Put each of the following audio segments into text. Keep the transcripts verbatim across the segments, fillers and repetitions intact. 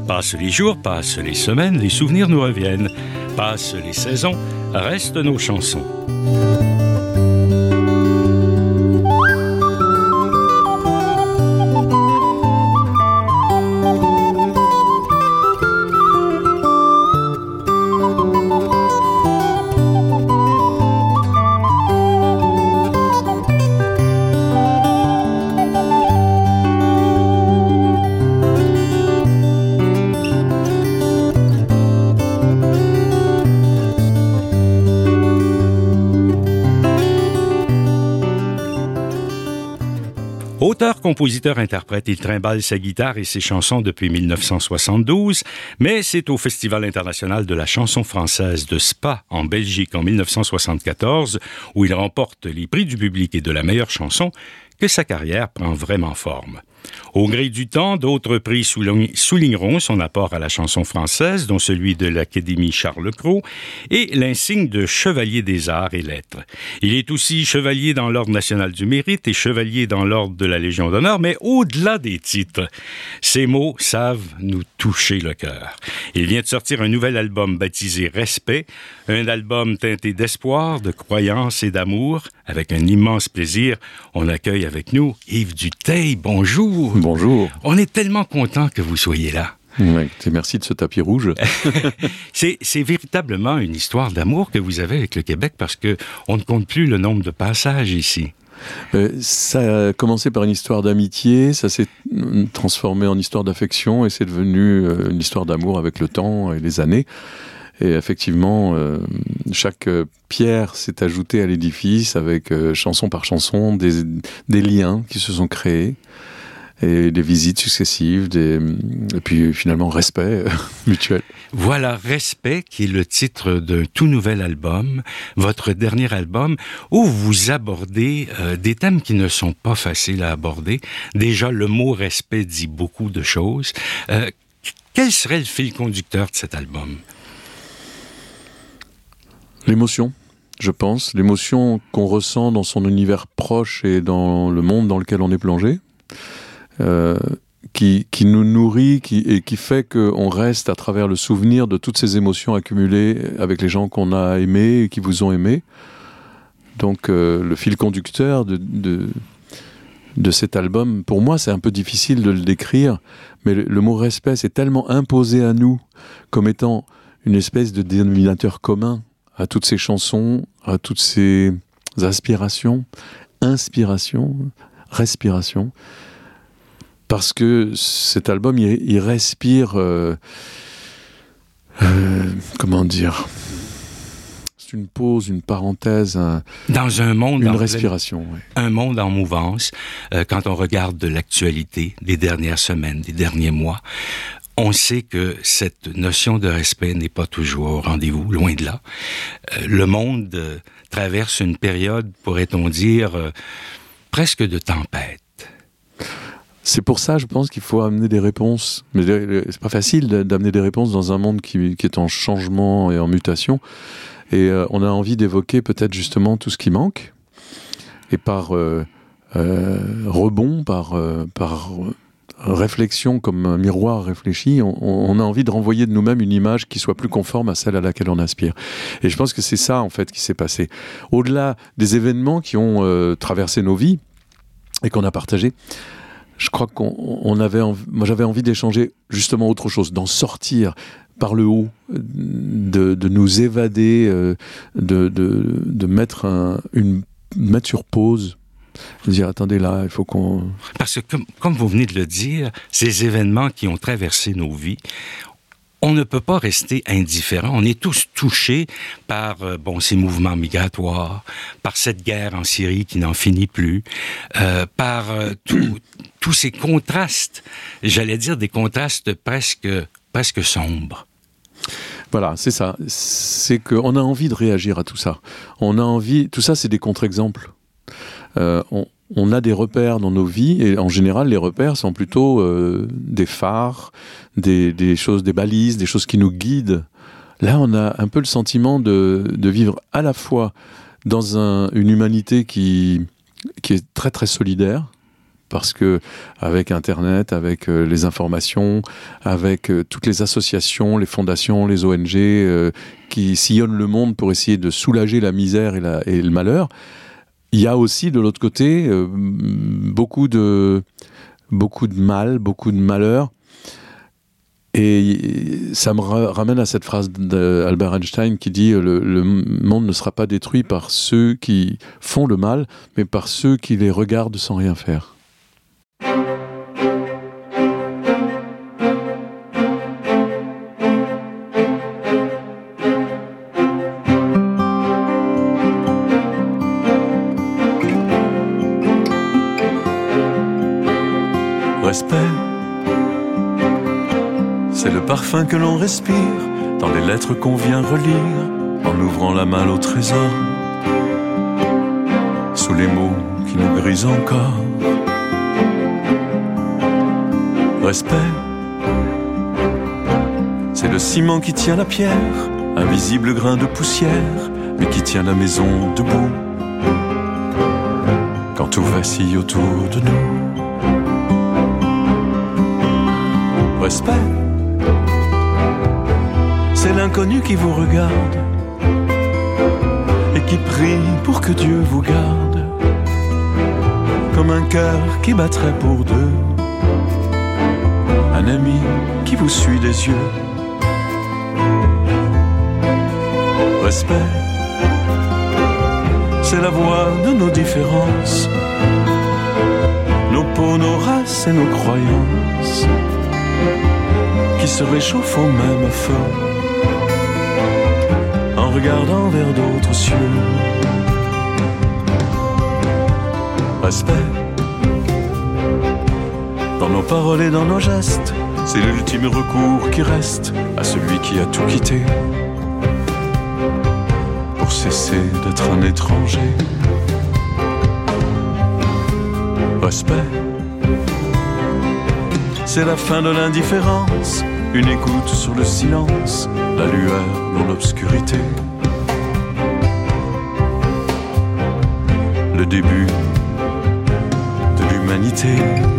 Passent les jours, passent les semaines, les souvenirs nous reviennent. Passent les saisons, restent nos chansons. Auteur, compositeur, interprète, il trimballe sa guitare et ses chansons depuis dix-neuf cent soixante-douze, mais c'est au Festival international de la chanson française de Spa, en Belgique, en dix-neuf cent soixante-quatorze, où il remporte les prix du public et de la meilleure chanson, que sa carrière prend vraiment forme. Au gré du temps, d'autres prix souligneront son apport à la chanson française, dont celui de l'Académie Charles-Cros et l'insigne de Chevalier des Arts et Lettres. Il est aussi chevalier dans l'Ordre national du Mérite et chevalier dans l'Ordre de la Légion d'honneur, mais au-delà des titres, ces mots savent nous toucher le cœur. Il vient de sortir un nouvel album baptisé Respect, un album teinté d'espoir, de croyance et d'amour. Avec un immense plaisir, on accueille avec nous Yves Dutheil. Bonjour. Bonjour. On est tellement content que vous soyez là. Ouais, merci de ce tapis rouge. c'est, c'est véritablement une histoire d'amour que vous avez avec le Québec parce que on ne compte plus le nombre de passages ici. Euh, ça a commencé par une histoire d'amitié, ça s'est transformé en histoire d'affection et c'est devenu euh, une histoire d'amour avec le temps et les années. Et effectivement, euh, chaque euh, pierre s'est ajoutée à l'édifice avec euh, chanson par chanson, des, des liens qui se sont créés. Et des visites successives, des... et puis finalement respect mutuel. Voilà, Respect, qui est le titre d'un tout nouvel album, votre dernier album, où vous abordez euh, des thèmes qui ne sont pas faciles à aborder. Déjà, le mot respect dit beaucoup de choses. Euh, quel serait le fil conducteur de cet album? L'émotion, je pense. L'émotion qu'on ressent dans son univers proche et dans le monde dans lequel on est plongé. Euh, qui, qui nous nourrit qui, et qui fait qu'on reste à travers le souvenir de toutes ces émotions accumulées avec les gens qu'on a aimés et qui vous ont aimés. Donc euh, le fil conducteur de, de, de cet album, pour moi c'est un peu difficile de le décrire, mais le, le mot respect c'est tellement imposé à nous comme étant une espèce de dénominateur commun à toutes ces chansons, à toutes ces aspirations, inspirations, respirations. Parce que cet album, il, il respire... Euh, euh, comment dire ? C'est une pause, une parenthèse, un, dans un monde une en respiration. Pleine, oui. Un monde en mouvance. Euh, quand on regarde de l'actualité des dernières semaines, des derniers mois, on sait que cette notion de respect n'est pas toujours au rendez-vous, loin de là. Euh, le monde euh, traverse une période, pourrait-on dire, euh, presque de tempête. C'est pour ça, je pense qu'il faut amener des réponses. Mais c'est pas facile d'amener des réponses dans un monde qui, qui est en changement et en mutation. Et euh, on a envie d'évoquer peut-être justement tout ce qui manque. Et par euh, euh, rebond, par, euh, par réflexion, comme un miroir réfléchi, on, on a envie de renvoyer de nous-mêmes une image qui soit plus conforme à celle à laquelle on aspire. Et je pense que c'est ça, en fait, qui s'est passé. Au-delà des événements qui ont euh, traversé nos vies et qu'on a partagés, je crois qu'on on avait envie, moi j'avais envie d'échanger justement autre chose, d'en sortir par le haut, de, de nous évader, de, de, de mettre, un, une, mettre sur pause, de dire attendez là, il faut qu'on... Parce que comme, comme vous venez de le dire, ces événements qui ont traversé nos vies, on ne peut pas rester indifférent. On est tous touchés par euh, bon ces mouvements migratoires, par cette guerre en Syrie qui n'en finit plus, euh, par euh, tous ces contrastes. J'allais dire des contrastes presque presque sombres. Voilà, c'est ça. C'est qu'on a envie de réagir à tout ça. On a envie. Tout ça, c'est des contre-exemples. Euh, on, on a des repères dans nos vies, et en général, les repères sont plutôt euh, des phares, des, des choses, des balises, des choses qui nous guident. Là, on a un peu le sentiment de, de vivre à la fois dans un, une humanité qui, qui est très très solidaire, parce que avec Internet, avec euh, les informations, avec euh, toutes les associations, les fondations, les O N G euh, qui sillonnent le monde pour essayer de soulager la misère et, la, et le malheur, il y a aussi de l'autre côté euh, beaucoup de beaucoup de mal, beaucoup de malheur. Et ça me ra- ramène à cette phrase d'Albert Einstein qui dit le, le monde ne sera pas détruit par ceux qui font le mal, mais par ceux qui les regardent sans rien faire. Respect, c'est le parfum que l'on respire dans les lettres qu'on vient relire en ouvrant la malle au trésor, sous les mots qui nous grisent encore. Respect, c'est le ciment qui tient la pierre, invisible grain de poussière, mais qui tient la maison debout quand tout vacille autour de nous. Respect, c'est l'inconnu qui vous regarde et qui prie pour que Dieu vous garde, comme un cœur qui battrait pour deux, un ami qui vous suit des yeux. Respect, c'est la voix de nos différences, nos peaux, nos races et nos croyances, qui se réchauffent au même feu en regardant vers d'autres cieux. Respect, dans nos paroles et dans nos gestes, c'est l'ultime recours qui reste à celui qui a tout quitté pour cesser d'être un étranger. Respect, c'est la fin de l'indifférence, une écoute sur le silence, la lueur dans l'obscurité, le début de l'humanité.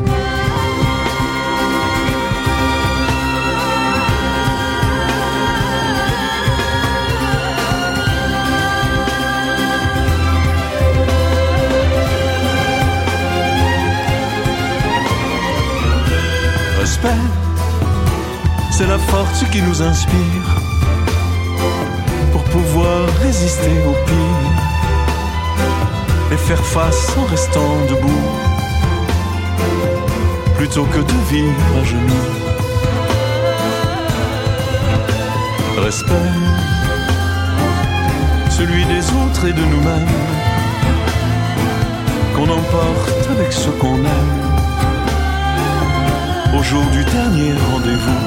Respect, c'est la force qui nous inspire pour pouvoir résister au pire et faire face en restant debout plutôt que de vivre à genoux. Respect, celui des autres et de nous-mêmes, qu'on emporte avec ce qu'on aime au jour du dernier rendez-vous.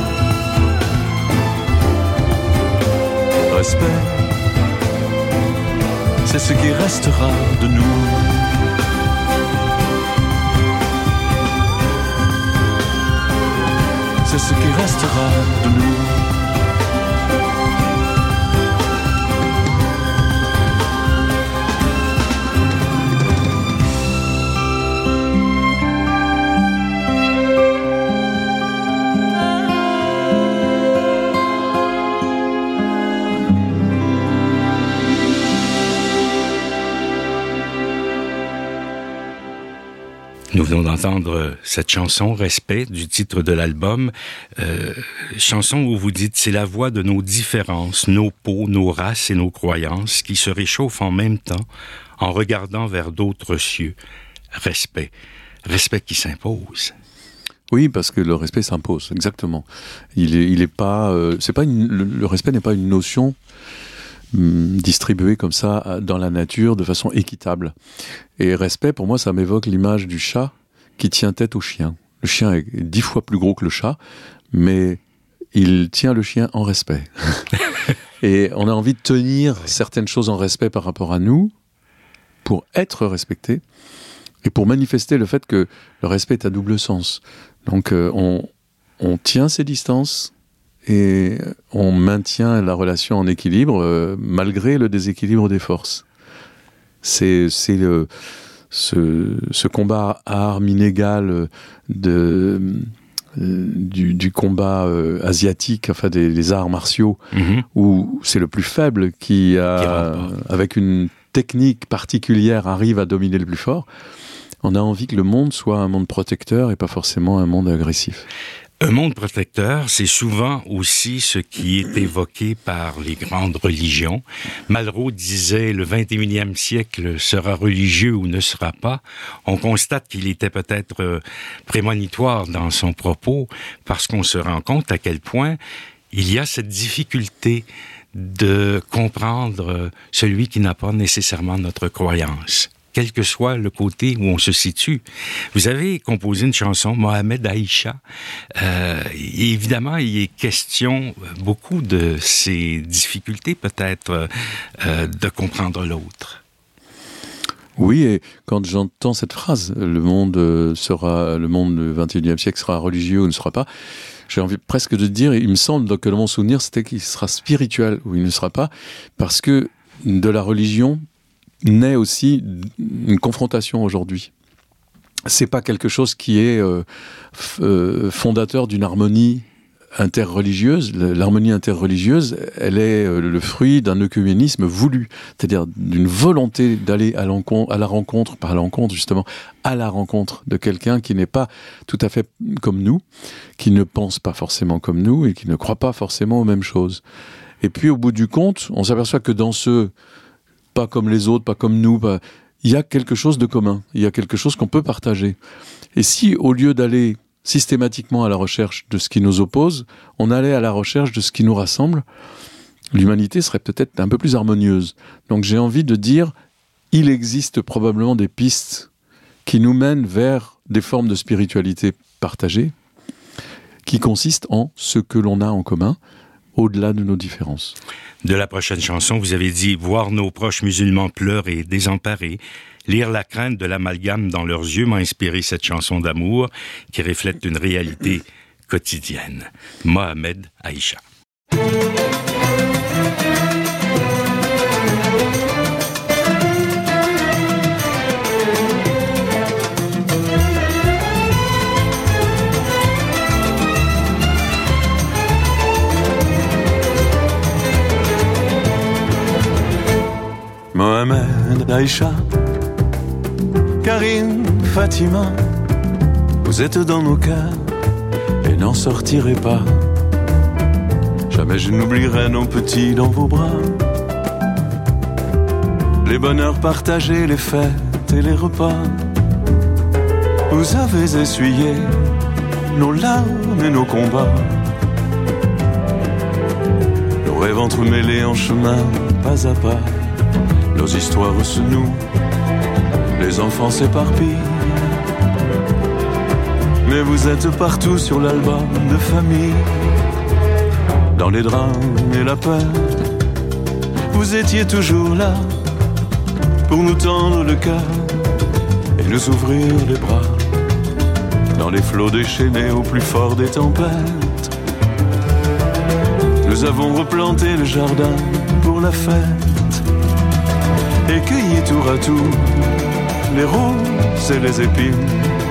Respect, c'est ce qui restera de nous. C'est ce qui restera de nous. Nous venons d'entendre cette chanson, Respect, du titre de l'album. Euh, chanson où vous dites, c'est la voix de nos différences, nos peaux, nos races et nos croyances qui se réchauffent en même temps en regardant vers d'autres cieux. Respect. Respect qui s'impose. Oui, parce que le respect s'impose, exactement. Il est, il est pas, euh, c'est pas une, le, le respect n'est pas une notion distribué comme ça dans la nature de façon équitable. Et respect, pour moi, ça m'évoque l'image du chat qui tient tête au chien. Le chien est dix fois plus gros que le chat, mais il tient le chien en respect. Et on a envie de tenir certaines choses en respect par rapport à nous pour être respecté et pour manifester le fait que le respect est à double sens. Donc euh, on, on tient ses distances et on maintient la relation en équilibre euh, malgré le déséquilibre des forces. C'est, c'est le, ce, ce combat à armes inégales de, euh, du, du combat euh, asiatique, enfin des, des arts martiaux, mm-hmm. où c'est le plus faible qui, a, qui avec une technique particulière, arrive à dominer le plus fort. On a envie que le monde soit un monde protecteur et pas forcément un monde agressif. Un monde protecteur, c'est souvent aussi ce qui est évoqué par les grandes religions. Malraux disait « Le vingt et unième siècle sera religieux ou ne sera pas ». On constate qu'il était peut-être prémonitoire dans son propos parce qu'on se rend compte à quel point il y a cette difficulté de comprendre celui qui n'a pas nécessairement notre croyance, quel que soit le côté où on se situe. Vous avez composé une chanson, Mohamed Aïcha. Euh, évidemment, il est question beaucoup de ces difficultés, peut-être, euh, de comprendre l'autre. Oui, et quand j'entends cette phrase, le monde sera, le monde du vingt et unième siècle sera religieux ou ne sera pas, j'ai envie presque de dire, il me semble que mon souvenir, c'était qu'il sera spirituel ou il ne sera pas, parce que de la religion naît aussi une confrontation aujourd'hui. C'est pas quelque chose qui est euh, f- euh, fondateur d'une harmonie interreligieuse. L'harmonie interreligieuse, elle est euh, le fruit d'un œcuménisme voulu, c'est-à-dire d'une volonté d'aller à, à la rencontre, par l'encontre justement, à la rencontre de quelqu'un qui n'est pas tout à fait comme nous, qui ne pense pas forcément comme nous et qui ne croit pas forcément aux mêmes choses. Et puis au bout du compte, on s'aperçoit que dans ce pas comme les autres, pas comme nous, pas... il y a quelque chose de commun, il y a quelque chose qu'on peut partager. Et si, au lieu d'aller systématiquement à la recherche de ce qui nous oppose, on allait à la recherche de ce qui nous rassemble, l'humanité serait peut-être un peu plus harmonieuse. Donc j'ai envie de dire, il existe probablement des pistes qui nous mènent vers des formes de spiritualité partagée, qui consistent en ce que l'on a en commun, au-delà de nos différences. De la prochaine chanson, vous avez dit « Voir nos proches musulmans pleurer, désemparés, lire la crainte de l'amalgame dans leurs yeux m'a inspiré cette chanson d'amour qui reflète une réalité quotidienne. » Mohamed Aïcha. Mohamed, Aïcha, Karine, Fatima, vous êtes dans nos cœurs et n'en sortirez pas. Jamais je n'oublierai nos petits dans vos bras. Les bonheurs partagés, les fêtes et les repas. Vous avez essuyé nos larmes et nos combats. Nos rêves entremêlés en chemin, pas à pas. Nos histoires se nouent, les enfants s'éparpillent. Mais vous êtes partout sur l'album de famille. Dans les drames et la peur, vous étiez toujours là pour nous tendre le cœur et nous ouvrir les bras. Dans les flots déchaînés au plus fort des tempêtes, nous avons replanté le jardin pour la fête et cueilli tour à tour les roses et les épines,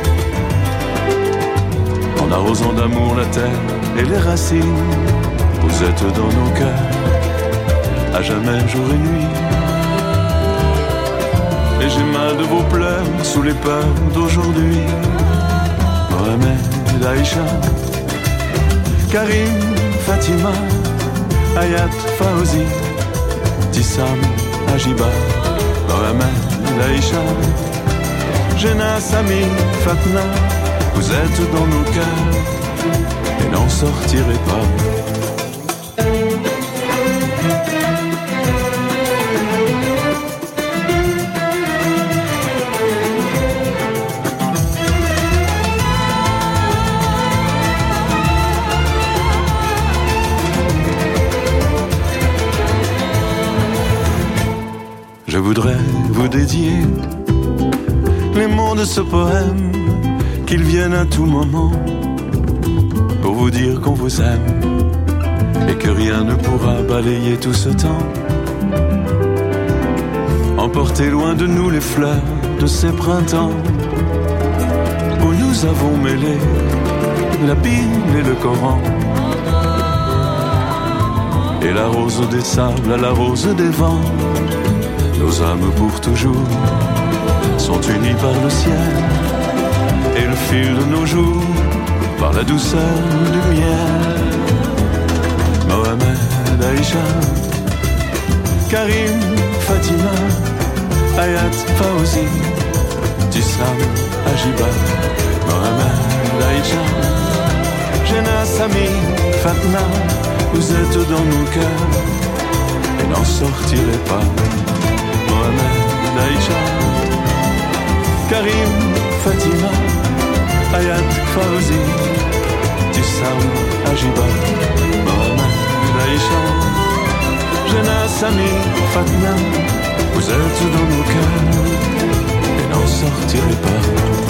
en arrosant d'amour la terre et les racines. Vous êtes dans nos cœurs, à jamais jour et nuit. Et j'ai mal de vos pleurs sous les peurs d'aujourd'hui. Mohamed, Aïcha, Karim, Fatima, Ayat, Fauzi, Tissam, Ajiba. Mohamed, Aïcha, Jena, Sami, Fatna, vous êtes dans nos cœurs et n'en sortirez pas. Je voudrais vous dédier les mots de ce poème, qu'ils viennent à tout moment pour vous dire qu'on vous aime et que rien ne pourra balayer tout ce temps. Emporter loin de nous les fleurs de ces printemps où nous avons mêlé la Bible et le Coran, et la rose des sables à la rose des vents. Nos âmes pour toujours sont unies par le ciel, et le fil de nos jours par la douceur du miel. Mohamed, Aïcha, Karim, Fatima, Hayat, Fawzi, Tissam, Ajiba, Mohamed, Aïcha, Jenna, Sami, Fatma, vous êtes dans nos cœurs et n'en sortirez pas. Mohamed, Aïcha, Karim, Fatima, Hayat, Fawzi, Tissam, Ajiba, Mohamed, Aïcha, Jenna, Sami, Fatma, vous êtes dans nos cœurs et n'en sortirez pas.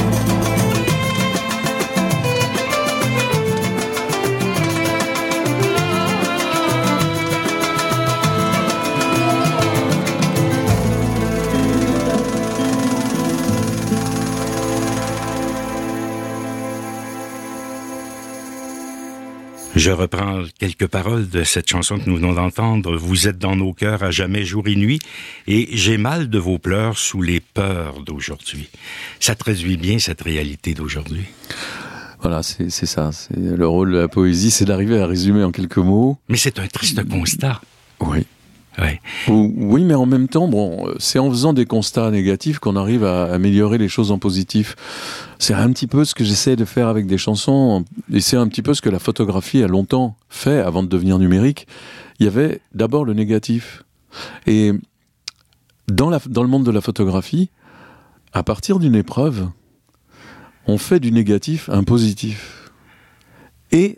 Je reprends quelques paroles de cette chanson que nous venons d'entendre. Vous êtes dans nos cœurs à jamais, jour et nuit, et j'ai mal de vos pleurs sous les peurs d'aujourd'hui. Ça traduit bien cette réalité d'aujourd'hui. Voilà, c'est, c'est ça. C'est le rôle de la poésie, c'est d'arriver à résumer en quelques mots. Mais c'est un triste constat. Oui. Ouais. Oui, mais en même temps, bon, c'est en faisant des constats négatifs qu'on arrive à améliorer les choses en positif. C'est un petit peu ce que j'essaie de faire avec des chansons, et c'est un petit peu ce que la photographie a longtemps fait avant de devenir numérique. Il y avait d'abord le négatif. Et dans, la, dans le monde de la photographie, à partir d'une épreuve, on fait du négatif un positif. Et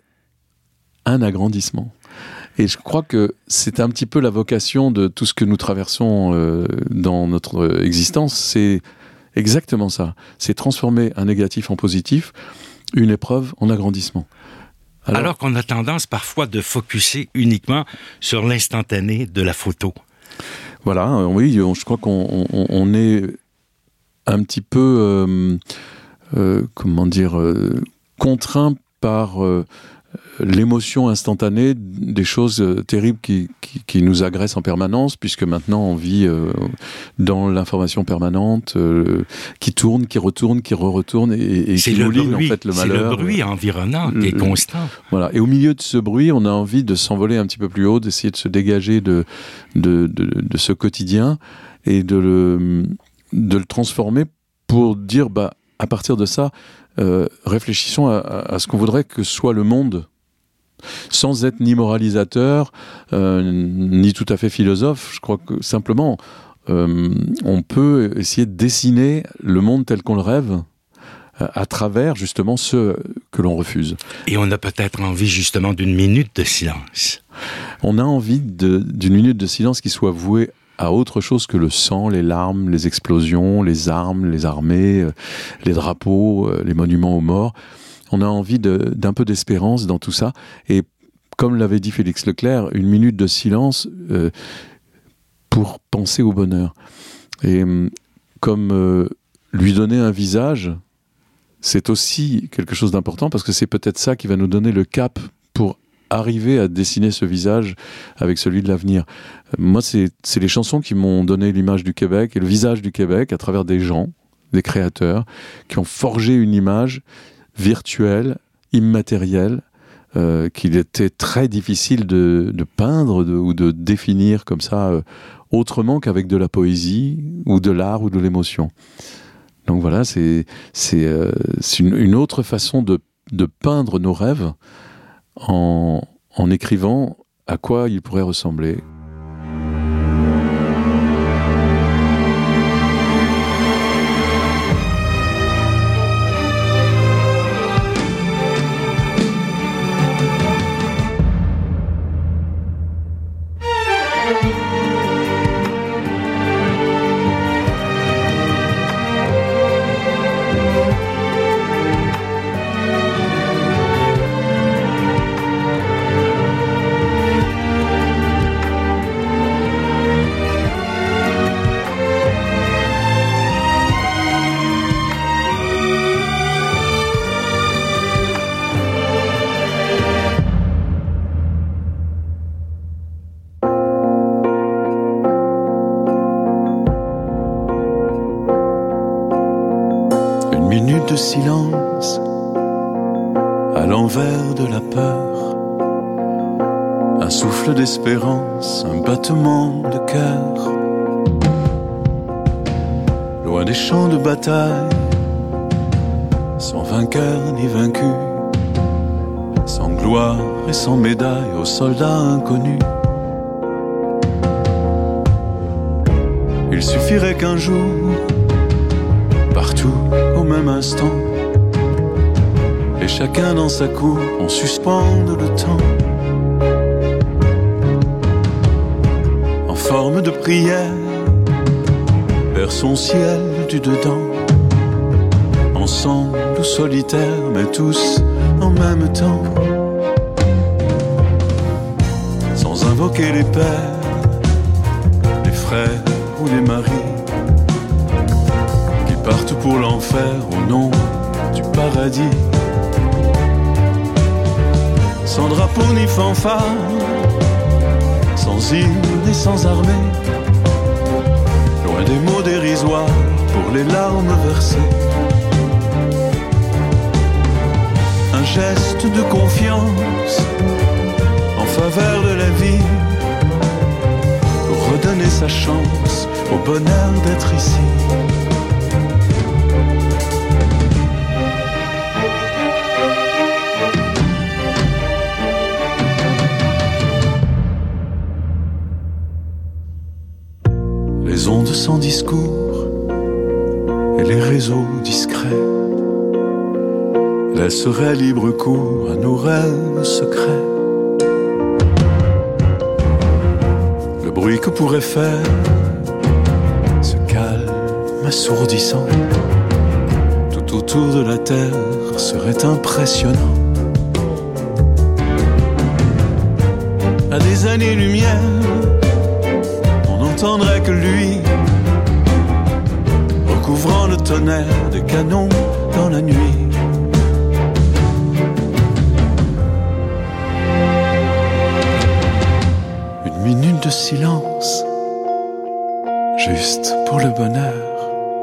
un agrandissement. Et je crois que c'est un petit peu la vocation de tout ce que nous traversons euh, dans notre existence. C'est exactement ça. C'est transformer un négatif en positif, une épreuve en agrandissement. Alors, Alors qu'on a tendance parfois de focusser uniquement sur l'instantané de la photo. Voilà, euh, oui, je crois qu'on on, on est un petit peu, euh, euh, comment dire, euh, contraint par... Euh, l'émotion instantanée des choses terribles qui, qui, qui nous agressent en permanence, puisque maintenant on vit euh, dans l'information permanente, euh, qui tourne, qui retourne, qui re-retourne, et, et qui mouline en fait le malheur. C'est le bruit environnant qui est constant. Voilà. Et au milieu de ce bruit, on a envie de s'envoler un petit peu plus haut, d'essayer de se dégager de, de, de, de ce quotidien, et de le, de le transformer pour dire, bah, à partir de ça, Euh, réfléchissons à, à, à ce qu'on voudrait que soit le monde, sans être ni moralisateur, euh, ni tout à fait philosophe. Je crois que simplement, euh, on peut essayer de dessiner le monde tel qu'on le rêve, euh, à travers justement ce que l'on refuse. Et on a peut-être envie justement d'une minute de silence. On a envie de, d'une minute de silence qui soit vouée à autre chose que le sang, les larmes, les explosions, les armes, les armées, euh, les drapeaux, euh, les monuments aux morts. On a envie de, d'un peu d'espérance dans tout ça. Et comme l'avait dit Félix Leclerc, une minute de silence euh, pour penser au bonheur. Et euh, comme euh, lui donner un visage, c'est aussi quelque chose d'important, parce que c'est peut-être ça qui va nous donner le cap pour arriver à dessiner ce visage avec celui de l'avenir. Moi, c'est, c'est les chansons qui m'ont donné l'image du Québec et le visage du Québec à travers des gens, des créateurs, qui ont forgé une image virtuelle, immatérielle, euh, qu'il était très difficile de, de peindre de, ou de définir comme ça, euh, autrement qu'avec de la poésie ou de l'art ou de l'émotion. Donc voilà, c'est, c'est, euh, c'est une, une autre façon de, de peindre nos rêves, En, en écrivant à quoi il pourrait ressembler. minute de silence à l'envers de la peur, un souffle d'espérance, un battement de cœur. Loin des champs de bataille, sans vainqueur ni vaincu, sans gloire et sans médaille aux soldats inconnus. Il suffirait qu'un jour, partout au même instant, et chacun dans sa cour, on suspende le temps. En forme de prière, vers son ciel du dedans, ensemble ou solitaires, mais tous en même temps. Sans invoquer les pères, les frères ou les maris, qui partent pour l'enfer au nom du paradis. Sans drapeau ni fanfare, sans hymne et sans armée, loin des mots dérisoires pour les larmes versées. Un geste de confiance en faveur de la vie, pour redonner sa chance au bonheur d'être ici. Les ondes sans discours et les réseaux discrets laisseraient libre cours à nos rêves secrets. Le bruit que pourrait faire ce calme assourdissant tout autour de la terre serait impressionnant. À des années-lumière, n'entendrait que lui, recouvrant le tonnerre des canons dans la nuit. Une minute de silence, juste pour le bonheur,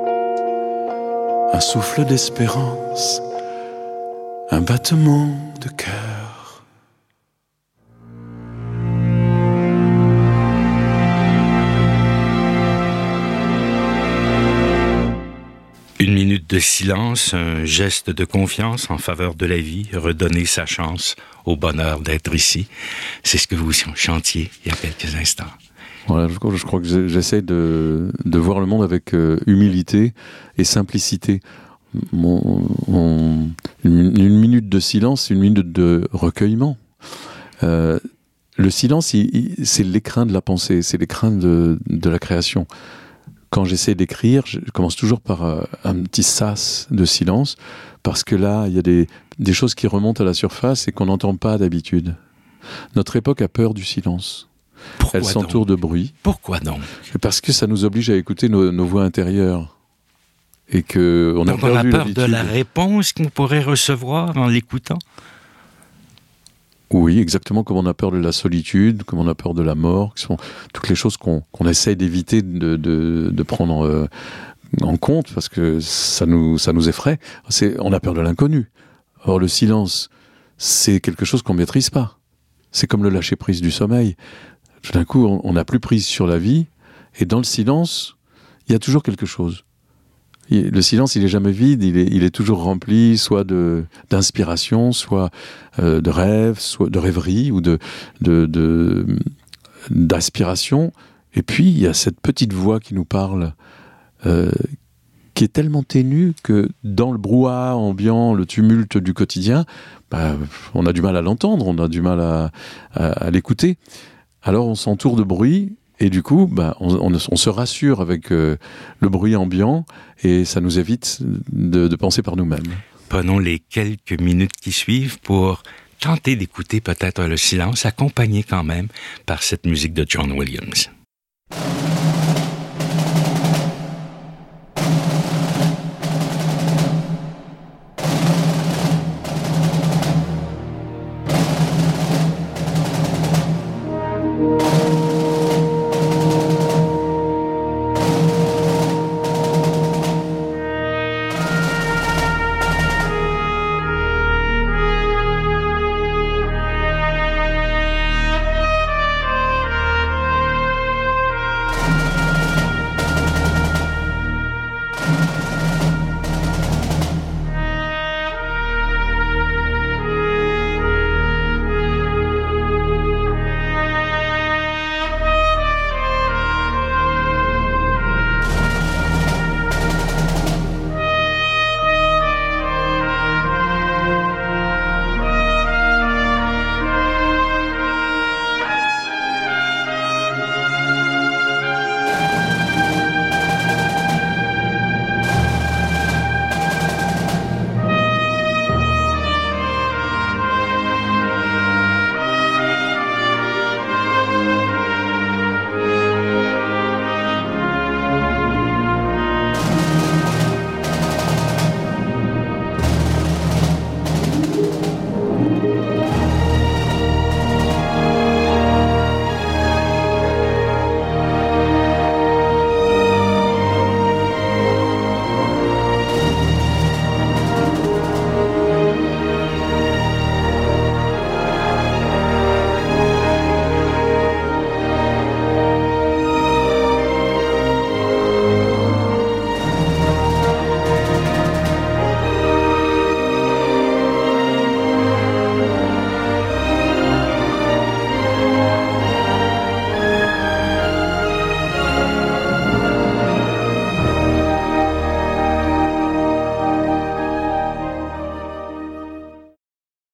un souffle d'espérance, un battement de cœur. Une minute de silence, un geste de confiance en faveur de la vie, redonner sa chance au bonheur d'être ici. C'est ce que vous chantiez il y a quelques instants. Voilà, je, je crois que j'essaie de, de voir le monde avec euh, humilité et simplicité. Mon, mon, une, une minute de silence, c'est une minute de recueillement. Euh, le silence, il, il, c'est l'écrin de la pensée, c'est l'écrin de, de la création. Quand j'essaie d'écrire, je commence toujours par euh, un petit sas de silence, parce que là, il y a des, des choses qui remontent à la surface et qu'on n'entend pas d'habitude. Notre époque a peur du silence. Pourquoi Elle s'entoure de bruit. Pourquoi donc ? Parce que ça nous oblige à écouter nos, nos voix intérieures. Et que on a donc on a perdu peur l'habitude. de la réponse qu'on pourrait recevoir en l'écoutant ? Oui, exactement comme on a peur de la solitude, comme on a peur de la mort, qui sont toutes les choses qu'on, qu'on essaye d'éviter de, de, de prendre euh, en compte, parce que ça nous, ça nous effraie. C'est, on a peur de l'inconnu. Or, le silence, c'est quelque chose qu'on ne maîtrise pas. C'est comme le lâcher-prise du sommeil. Tout d'un coup, on n'a plus prise sur la vie, et dans le silence, il y a toujours quelque chose. Le silence, il est jamais vide, il est, il est toujours rempli, soit de, d'inspiration, soit euh, de rêve, soit de rêverie, ou de, de, de, d'aspiration. Et puis, il y a cette petite voix qui nous parle, euh, qui est tellement ténue que dans le brouhaha ambiant, le tumulte du quotidien, bah, on a du mal à l'entendre, on a du mal à, à, à l'écouter. Alors, on s'entoure de bruit. Et du coup, bah, on, on, on se rassure avec euh, le bruit ambiant et ça nous évite de, de penser par nous-mêmes. Prenons les quelques minutes qui suivent pour tenter d'écouter peut-être le silence, accompagné quand même par cette musique de John Williams.